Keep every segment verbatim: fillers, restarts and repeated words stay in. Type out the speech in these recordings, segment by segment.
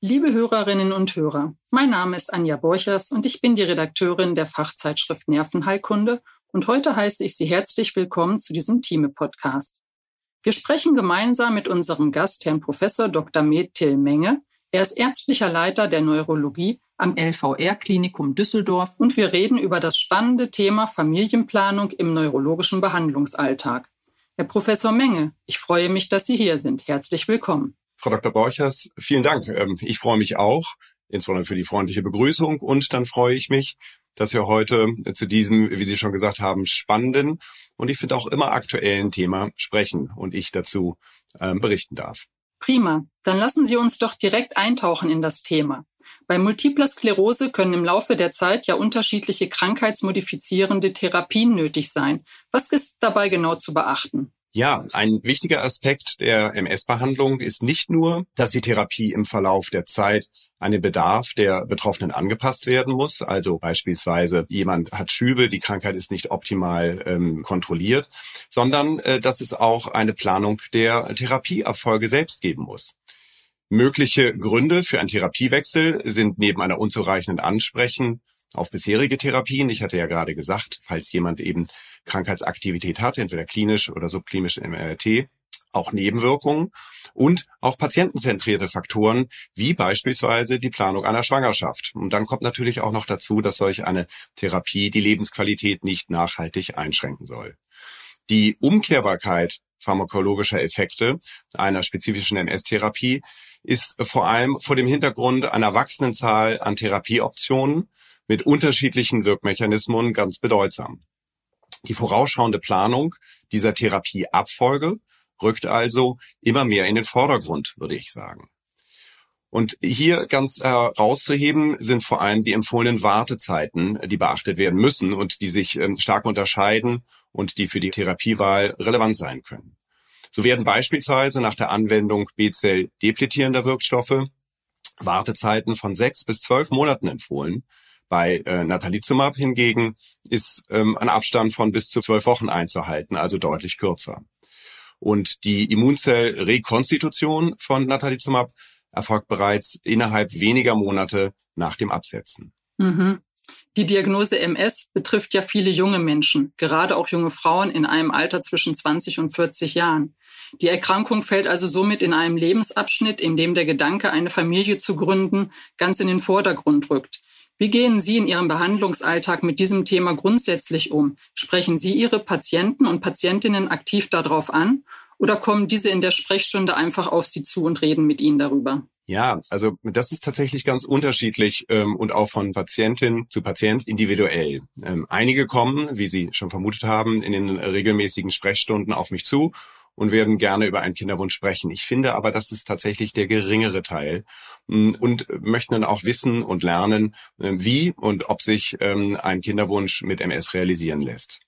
Liebe Hörerinnen und Hörer, mein Name ist Anja Borchers und ich bin die Redakteurin der Fachzeitschrift Nervenheilkunde und heute heiße ich Sie herzlich willkommen zu diesem Thieme-Podcast. Wir sprechen gemeinsam mit unserem Gast, Herrn Professor Doktor Med Till Menge. Er ist ärztlicher Leiter der Neurologie am L V R-Klinikum Düsseldorf und wir reden über das spannende Thema Familienplanung im neurologischen Behandlungsalltag. Herr Professor Menge, ich freue mich, dass Sie hier sind. Herzlich willkommen. Frau Doktor Borchers, vielen Dank. Ich freue mich auch, insbesondere für die freundliche Begrüßung. Und dann freue ich mich, dass wir heute zu diesem, wie Sie schon gesagt haben, spannenden und ich finde auch immer aktuellen Thema sprechen und ich dazu äh, berichten darf. Prima. Dann lassen Sie uns doch direkt eintauchen in das Thema. Bei Multipler Sklerose können im Laufe der Zeit ja unterschiedliche krankheitsmodifizierende Therapien nötig sein. Was ist dabei genau zu beachten? Ja, ein wichtiger Aspekt der M S-Behandlung ist nicht nur, dass die Therapie im Verlauf der Zeit an den Bedarf der Betroffenen angepasst werden muss. Also beispielsweise jemand hat Schübe, die Krankheit ist nicht optimal ähm, kontrolliert, sondern äh, dass es auch eine Planung der Therapieabfolge selbst geben muss. Mögliche Gründe für einen Therapiewechsel sind neben einer unzureichenden Ansprechen auf bisherige Therapien, ich hatte ja gerade gesagt, falls jemand eben Krankheitsaktivität hat, entweder klinisch oder subklinisch im M R T, auch Nebenwirkungen und auch patientenzentrierte Faktoren, wie beispielsweise die Planung einer Schwangerschaft. Und dann kommt natürlich auch noch dazu, dass solch eine Therapie die Lebensqualität nicht nachhaltig einschränken soll. Die Umkehrbarkeit pharmakologischer Effekte einer spezifischen M S-Therapie ist vor allem vor dem Hintergrund einer wachsenden Zahl an Therapieoptionen mit unterschiedlichen Wirkmechanismen ganz bedeutsam. Die vorausschauende Planung dieser Therapieabfolge rückt also immer mehr in den Vordergrund, würde ich sagen. Und hier ganz herauszuheben sind vor allem die empfohlenen Wartezeiten, die beachtet werden müssen und die sich stark unterscheiden und die für die Therapiewahl relevant sein können. So werden beispielsweise nach der Anwendung B-Zell-depletierender Wirkstoffe Wartezeiten von sechs bis zwölf Monaten empfohlen. Bei äh, Natalizumab hingegen ist ähm, ein Abstand von bis zu zwölf Wochen einzuhalten, also deutlich kürzer. Und die Immunzellrekonstitution von Natalizumab erfolgt bereits innerhalb weniger Monate nach dem Absetzen. Mhm. Die Diagnose M S betrifft ja viele junge Menschen, gerade auch junge Frauen in einem Alter zwischen zwanzig und vierzig Jahren. Die Erkrankung fällt also somit in einem Lebensabschnitt, in dem der Gedanke, eine Familie zu gründen, ganz in den Vordergrund rückt. Wie gehen Sie in Ihrem Behandlungsalltag mit diesem Thema grundsätzlich um? Sprechen Sie Ihre Patienten und Patientinnen aktiv darauf an oder kommen diese in der Sprechstunde einfach auf Sie zu und reden mit Ihnen darüber? Ja, also das ist tatsächlich ganz unterschiedlich ähm, und auch von Patientin zu Patient individuell. Ähm, einige kommen, wie Sie schon vermutet haben, in den regelmäßigen Sprechstunden auf mich zu und werden gerne über einen Kinderwunsch sprechen. Ich finde aber, das ist tatsächlich der geringere Teil und möchten dann auch wissen und lernen, wie und ob sich ein Kinderwunsch mit M S realisieren lässt.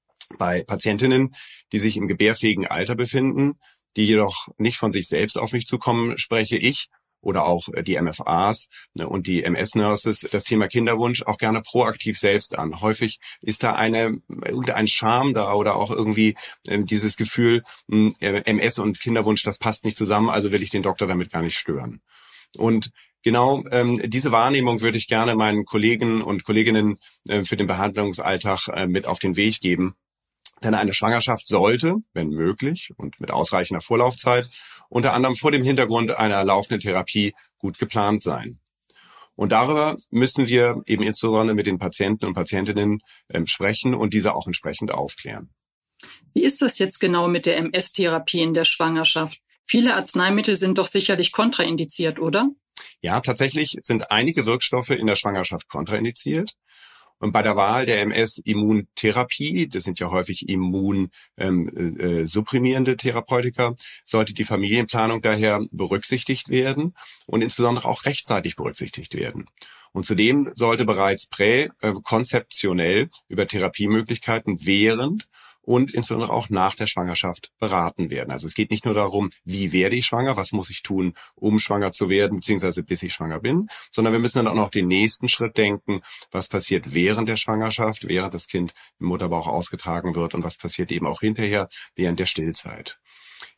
Bei Patientinnen, die sich im gebärfähigen Alter befinden, die jedoch nicht von sich selbst auf mich zukommen, spreche ich oder auch die M F As und die M S-Nurses das Thema Kinderwunsch auch gerne proaktiv selbst an. Häufig ist da eine irgendein Charme da oder auch irgendwie äh, dieses Gefühl, äh, M S und Kinderwunsch, das passt nicht zusammen, also will ich den Doktor damit gar nicht stören. Und genau ähm, diese Wahrnehmung würde ich gerne meinen Kollegen und Kolleginnen äh, für den Behandlungsalltag äh, mit auf den Weg geben. Denn eine Schwangerschaft sollte, wenn möglich und mit ausreichender Vorlaufzeit, unter anderem vor dem Hintergrund einer laufenden Therapie gut geplant sein. Und darüber müssen wir eben insbesondere mit den Patienten und Patientinnen äh, sprechen und diese auch entsprechend aufklären. Wie ist das jetzt genau mit der M S-Therapie in der Schwangerschaft? Viele Arzneimittel sind doch sicherlich kontraindiziert, oder? Ja, tatsächlich sind einige Wirkstoffe in der Schwangerschaft kontraindiziert. Und bei der Wahl der M S-Immuntherapie, das sind ja häufig immunsupprimierende ähm, äh, Therapeutika, sollte die Familienplanung daher berücksichtigt werden und insbesondere auch rechtzeitig berücksichtigt werden. Und zudem sollte bereits präkonzeptionell über Therapiemöglichkeiten während und insbesondere auch nach der Schwangerschaft beraten werden. Also es geht nicht nur darum, wie werde ich schwanger, was muss ich tun, um schwanger zu werden, beziehungsweise bis ich schwanger bin, sondern wir müssen dann auch noch den nächsten Schritt denken, was passiert während der Schwangerschaft, während das Kind im Mutterbauch ausgetragen wird und was passiert eben auch hinterher während der Stillzeit.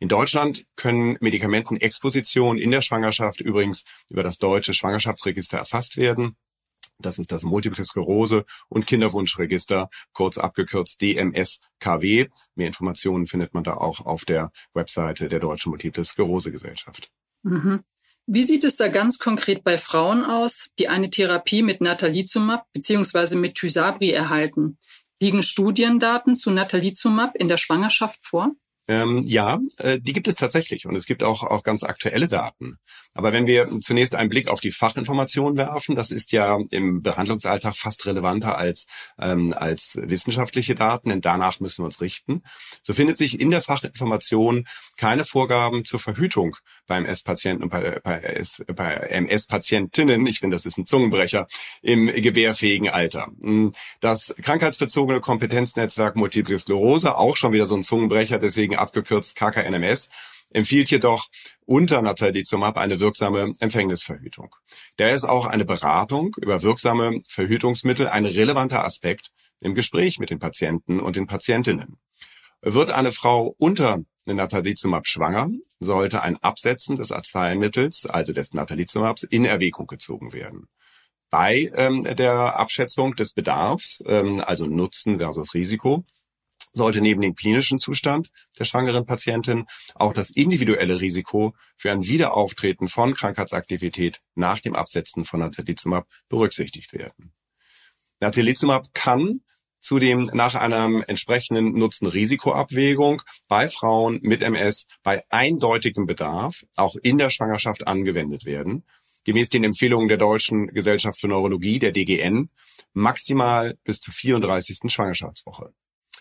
In Deutschland können Medikamentenexpositionen in der Schwangerschaft übrigens über das deutsche Schwangerschaftsregister erfasst werden. Das ist das Multiple Sklerose- und Kinderwunschregister, kurz abgekürzt D M S K W. Mehr Informationen findet man da auch auf der Webseite der Deutschen Multiple Sklerose Gesellschaft. Mhm. Wie sieht es da ganz konkret bei Frauen aus, die eine Therapie mit Natalizumab bzw. mit Tysabri erhalten? Liegen Studiendaten zu Natalizumab in der Schwangerschaft vor? Ähm, ja, äh, die gibt es tatsächlich und es gibt auch auch ganz aktuelle Daten. Aber wenn wir zunächst einen Blick auf die Fachinformation werfen, das ist ja im Behandlungsalltag fast relevanter als ähm, als wissenschaftliche Daten, denn danach müssen wir uns richten. So findet sich in der Fachinformation keine Vorgaben zur Verhütung bei M S-Patienten und bei, bei, bei M S-Patientinnen, ich finde, das ist ein Zungenbrecher, im gebärfähigen Alter. Das krankheitsbezogene Kompetenznetzwerk Multiple Sklerose, auch schon wieder so ein Zungenbrecher, deswegen abgekürzt K K N M S, empfiehlt jedoch unter Natalizumab eine wirksame Empfängnisverhütung. Daher ist auch eine Beratung über wirksame Verhütungsmittel ein relevanter Aspekt im Gespräch mit den Patienten und den Patientinnen. Wird eine Frau unter Natalizumab schwanger, sollte ein Absetzen des Arzneimittels, also des Natalizumabs, in Erwägung gezogen werden. Bei ähm, der Abschätzung des Bedarfs, ähm, also Nutzen versus Risiko, sollte neben dem klinischen Zustand der schwangeren Patientin auch das individuelle Risiko für ein Wiederauftreten von Krankheitsaktivität nach dem Absetzen von Natalizumab berücksichtigt werden. Natalizumab kann zudem nach einer entsprechenden Nutzen-Risiko-Abwägung bei Frauen mit M S bei eindeutigem Bedarf auch in der Schwangerschaft angewendet werden, gemäß den Empfehlungen der Deutschen Gesellschaft für Neurologie, der D G N, maximal bis zur vierunddreißigsten Schwangerschaftswoche.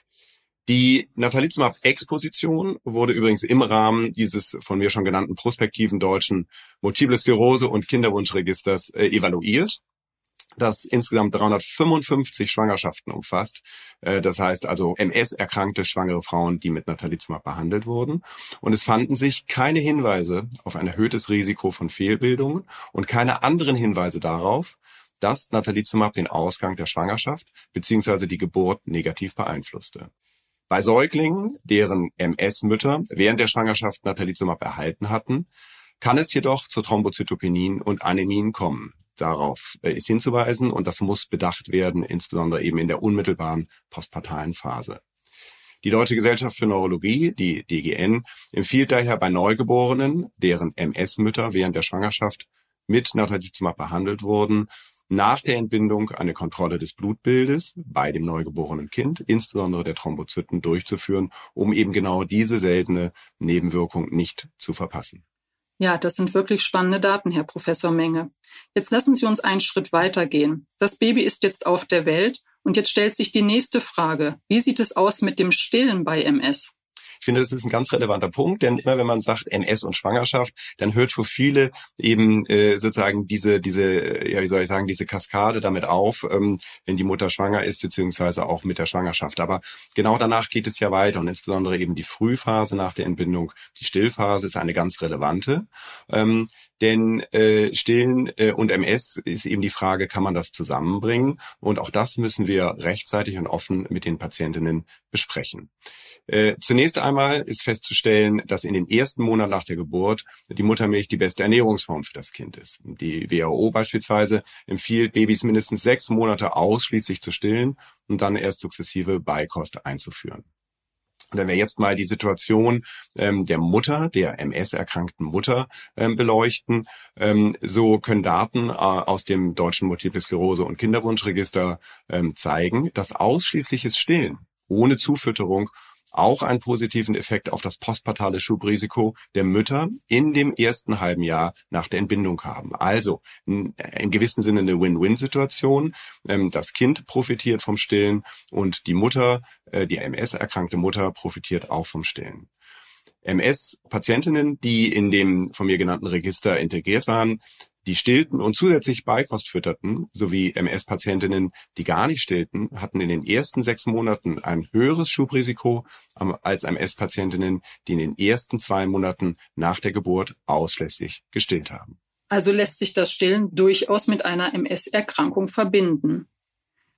Die Natalizumab-Exposition wurde übrigens im Rahmen dieses von mir schon genannten prospektiven deutschen Multiple Sklerose- und Kinderwunschregisters äh, evaluiert, das insgesamt dreihundertfünfundfünfzig Schwangerschaften umfasst. Äh, das heißt also M S-erkrankte schwangere Frauen, die mit Natalizumab behandelt wurden. Und es fanden sich keine Hinweise auf ein erhöhtes Risiko von Fehlbildungen und keine anderen Hinweise darauf, dass Natalizumab den Ausgang der Schwangerschaft bzw. die Geburt negativ beeinflusste. Bei Säuglingen, deren M S-Mütter während der Schwangerschaft Natalizumab erhalten hatten, kann es jedoch zu Thrombozytopenien und Anämien kommen. Darauf ist hinzuweisen und das muss bedacht werden, insbesondere eben in der unmittelbaren postpartalen Phase. Die Deutsche Gesellschaft für Neurologie, die D G N, empfiehlt daher bei Neugeborenen, deren M S-Mütter während der Schwangerschaft mit Natalizumab behandelt wurden, nach der Entbindung eine Kontrolle des Blutbildes bei dem neugeborenen Kind, insbesondere der Thrombozyten, durchzuführen, um eben genau diese seltene Nebenwirkung nicht zu verpassen. Ja, das sind wirklich spannende Daten, Herr Professor Menge. Jetzt lassen Sie uns einen Schritt weitergehen. Das Baby ist jetzt auf der Welt und jetzt stellt sich die nächste Frage. Wie sieht es aus mit dem Stillen bei M S? Ich finde, das ist ein ganz relevanter Punkt, denn immer wenn man sagt M S und Schwangerschaft, dann hört für viele eben äh, sozusagen diese, diese, ja wie soll ich sagen, diese Kaskade damit auf, ähm, wenn die Mutter schwanger ist, beziehungsweise auch mit der Schwangerschaft. Aber genau danach geht es ja weiter und insbesondere eben die Frühphase nach der Entbindung, die Stillphase ist eine ganz relevante. Ähm, Denn äh, Stillen äh, und M S ist eben die Frage, kann man das zusammenbringen? Und auch das müssen wir rechtzeitig und offen mit den Patientinnen besprechen. Äh, zunächst einmal ist festzustellen, dass in den ersten Monaten nach der Geburt die Muttermilch die beste Ernährungsform für das Kind ist. Die W H O beispielsweise empfiehlt, Babys mindestens sechs Monate ausschließlich zu stillen und dann erst sukzessive Beikost einzuführen. Wenn wir jetzt mal die Situation ähm, der Mutter, der M S-erkrankten Mutter ähm, beleuchten, ähm, so können Daten äh, aus dem Deutschen Multiple Sklerose- und Kinderwunschregister ähm, zeigen, dass ausschließliches Stillen ohne Zufütterung auch einen positiven Effekt auf das postpartale Schubrisiko der Mütter in dem ersten halben Jahr nach der Entbindung haben. Also in, in gewissem Sinne eine Win-Win-Situation. Ähm, das Kind profitiert vom Stillen und die Mutter, äh, die M S-erkrankte Mutter, profitiert auch vom Stillen. M S-Patientinnen, die in dem von mir genannten Register integriert waren, die stillten und zusätzlich Beikost fütterten, sowie M S-Patientinnen, die gar nicht stillten, hatten in den ersten sechs Monaten ein höheres Schubrisiko als M S-Patientinnen, die in den ersten zwei Monaten nach der Geburt ausschließlich gestillt haben. Also lässt sich das Stillen durchaus mit einer M S-Erkrankung verbinden.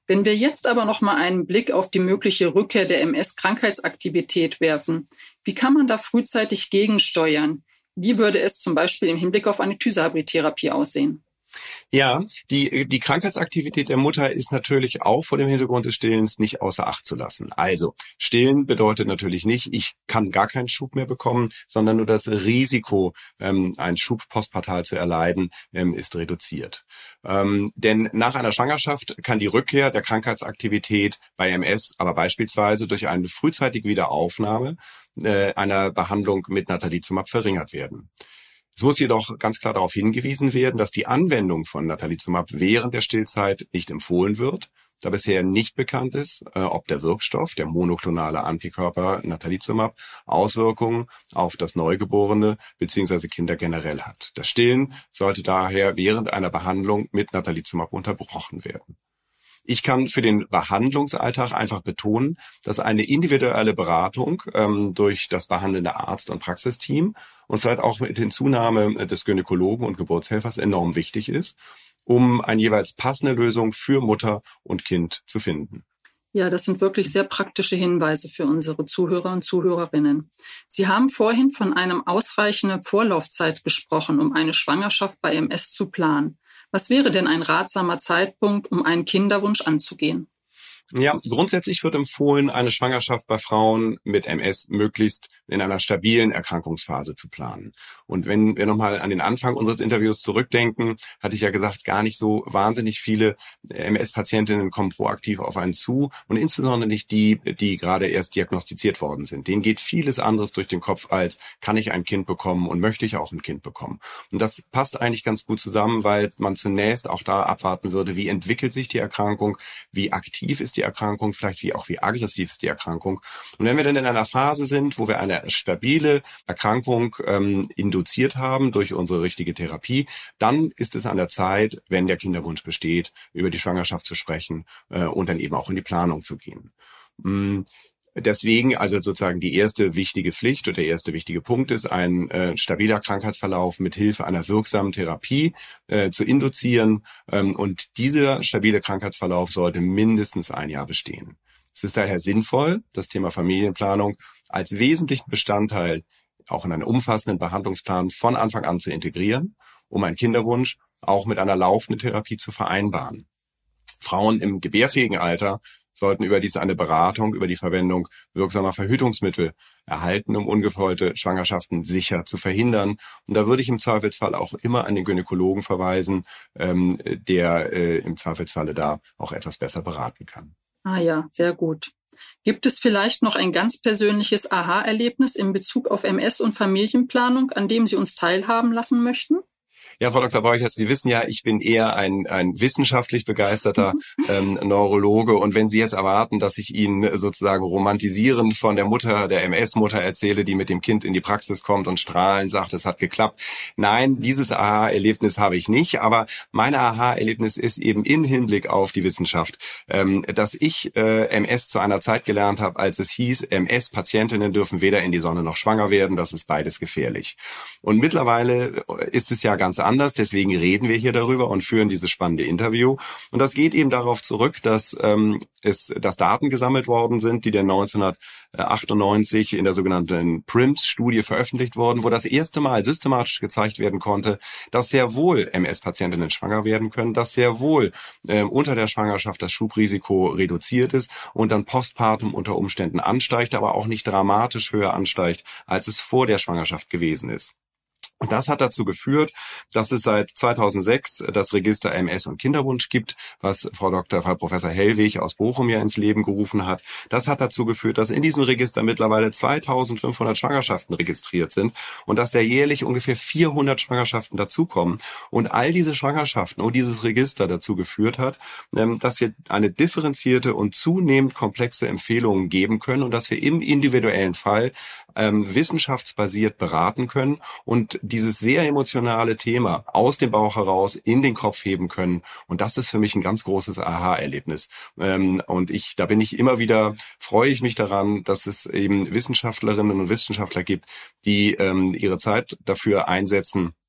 Wenn wir jetzt aber noch mal einen Blick auf die mögliche Rückkehr der M S-Krankheitsaktivität werfen, wie kann man da frühzeitig gegensteuern? Wie würde es zum Beispiel im Hinblick auf eine Tysabri-Therapie aussehen? Ja, die, die Krankheitsaktivität der Mutter ist natürlich auch vor dem Hintergrund des Stillens nicht außer Acht zu lassen. Also, Stillen bedeutet natürlich nicht, ich kann gar keinen Schub mehr bekommen, sondern nur das Risiko, ähm, einen Schub postpartal zu erleiden, ähm, ist reduziert. Ähm, denn nach einer Schwangerschaft kann die Rückkehr der Krankheitsaktivität bei M S aber beispielsweise durch eine frühzeitige Wiederaufnahme äh, einer Behandlung mit Natalizumab verringert werden. Es muss jedoch ganz klar darauf hingewiesen werden, dass die Anwendung von Natalizumab während der Stillzeit nicht empfohlen wird, da bisher nicht bekannt ist, äh, ob der Wirkstoff, der monoklonale Antikörper Natalizumab, Auswirkungen auf das Neugeborene bzw. Kinder generell hat. Das Stillen sollte daher während einer Behandlung mit Natalizumab unterbrochen werden. Ich kann für den Behandlungsalltag einfach betonen, dass eine individuelle Beratung ähm, durch das behandelnde Arzt- und Praxisteam und vielleicht auch mit Hinzunahme des Gynäkologen und Geburtshelfers enorm wichtig ist, um eine jeweils passende Lösung für Mutter und Kind zu finden. Ja, das sind wirklich sehr praktische Hinweise für unsere Zuhörer und Zuhörerinnen. Sie haben vorhin von einem ausreichenden Vorlaufzeit gesprochen, um eine Schwangerschaft bei M S zu planen. Was wäre denn ein ratsamer Zeitpunkt, um einen Kinderwunsch anzugehen? Ja, grundsätzlich wird empfohlen, eine Schwangerschaft bei Frauen mit M S möglichst in einer stabilen Erkrankungsphase zu planen. Und wenn wir nochmal an den Anfang unseres Interviews zurückdenken, hatte ich ja gesagt, gar nicht so wahnsinnig viele M S-Patientinnen kommen proaktiv auf einen zu und insbesondere nicht die, die gerade erst diagnostiziert worden sind. Denen geht vieles anderes durch den Kopf als, kann ich ein Kind bekommen und möchte ich auch ein Kind bekommen? Und das passt eigentlich ganz gut zusammen, weil man zunächst auch da abwarten würde, wie entwickelt sich die Erkrankung, wie aktiv ist die Erkrankung, vielleicht wie auch wie aggressiv ist die Erkrankung. Und wenn wir dann in einer Phase sind, wo wir eine stabile Erkrankung ähm, induziert haben durch unsere richtige Therapie, dann ist es an der Zeit, wenn der Kinderwunsch besteht, über die Schwangerschaft zu sprechen äh, und dann eben auch in die Planung zu gehen. Mm. Deswegen also sozusagen die erste wichtige Pflicht und der erste wichtige Punkt ist, ein äh, stabiler Krankheitsverlauf mit Hilfe einer wirksamen Therapie äh, zu induzieren. Ähm, und dieser stabile Krankheitsverlauf sollte mindestens ein Jahr bestehen. Es ist daher sinnvoll, das Thema Familienplanung als wesentlichen Bestandteil auch in einen umfassenden Behandlungsplan von Anfang an zu integrieren, um einen Kinderwunsch auch mit einer laufenden Therapie zu vereinbaren. Frauen im gebärfähigen Alter sollten überdies eine Beratung über die Verwendung wirksamer Verhütungsmittel erhalten, um ungewollte Schwangerschaften sicher zu verhindern. Und da würde ich im Zweifelsfall auch immer an den Gynäkologen verweisen, ähm, der äh, im Zweifelsfalle da auch etwas besser beraten kann. Ah ja, sehr gut. Gibt es vielleicht noch ein ganz persönliches Aha-Erlebnis in Bezug auf M S und Familienplanung, an dem Sie uns teilhaben lassen möchten? Ja, Frau Doktor Borchers, Sie wissen ja, ich bin eher ein, ein wissenschaftlich begeisterter ähm, Neurologe. Und wenn Sie jetzt erwarten, dass ich Ihnen sozusagen romantisierend von der Mutter, der M S-Mutter erzähle, die mit dem Kind in die Praxis kommt und strahlend sagt, es hat geklappt. Nein, dieses Aha-Erlebnis habe ich nicht. Aber mein Aha-Erlebnis ist eben im Hinblick auf die Wissenschaft, ähm, dass ich äh, M S zu einer Zeit gelernt habe, als es hieß, M S-Patientinnen dürfen weder in die Sonne noch schwanger werden. Das ist beides gefährlich. Und mittlerweile ist es ja ganz anders, deswegen reden wir hier darüber und führen dieses spannende Interview. Und das geht eben darauf zurück, dass ähm, es, dass Daten gesammelt worden sind, die dann neunzehnhundertachtundneunzig in der sogenannten P R I M S-Studie veröffentlicht wurden, wo das erste Mal systematisch gezeigt werden konnte, dass sehr wohl M S-Patientinnen schwanger werden können, dass sehr wohl äh, unter der Schwangerschaft das Schubrisiko reduziert ist und dann postpartum unter Umständen ansteigt, aber auch nicht dramatisch höher ansteigt, als es vor der Schwangerschaft gewesen ist. Und das hat dazu geführt, dass es seit zweitausendsechs das Register M S und Kinderwunsch gibt, was Frau Doktor, Frau Professor Hellwig aus Bochum ja ins Leben gerufen hat. Das hat dazu geführt, dass in diesem Register mittlerweile zweitausendfünfhundert Schwangerschaften registriert sind und dass da jährlich ungefähr vierhundert Schwangerschaften dazukommen. Und all diese Schwangerschaften und dieses Register dazu geführt hat, dass wir eine differenzierte und zunehmend komplexe Empfehlungen geben können und dass wir im individuellen Fall ähm, wissenschaftsbasiert beraten können und dieses sehr emotionale Thema aus dem Bauch heraus in den Kopf heben können. Und das ist für mich ein ganz großes Aha-Erlebnis. Ähm, und ich, da bin ich immer wieder, freue ich mich daran, dass es eben Wissenschaftlerinnen und Wissenschaftler gibt, die ähm, ihre Zeit dafür einsetzen,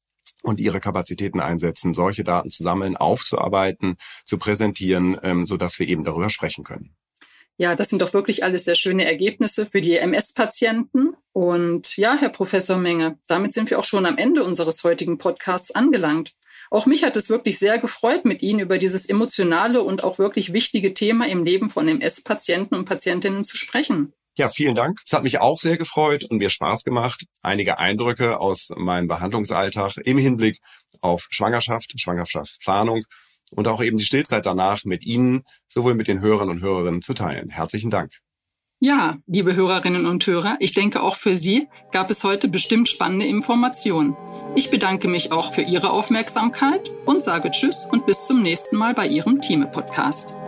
und ihre Kapazitäten einsetzen, solche Daten zu sammeln, aufzuarbeiten, zu präsentieren, ähm, sodass wir eben darüber sprechen können. Ja, das sind doch wirklich alles sehr schöne Ergebnisse für die M S-Patienten. Und ja, Herr Professor Menge, damit sind wir auch schon am Ende unseres heutigen Podcasts angelangt. Auch mich hat es wirklich sehr gefreut, mit Ihnen über dieses emotionale und auch wirklich wichtige Thema im Leben von M S-Patienten und Patientinnen zu sprechen. Ja, vielen Dank. Es hat mich auch sehr gefreut und mir Spaß gemacht, einige Eindrücke aus meinem Behandlungsalltag im Hinblick auf Schwangerschaft, Schwangerschaftsplanung und auch eben die Stillzeit danach mit Ihnen, sowohl mit den Hörern und Hörerinnen zu teilen. Herzlichen Dank. Ja, liebe Hörerinnen und Hörer, ich denke, auch für Sie gab es heute bestimmt spannende Informationen. Ich bedanke mich auch für Ihre Aufmerksamkeit und sage Tschüss und bis zum nächsten Mal bei Ihrem Thieme-Podcast.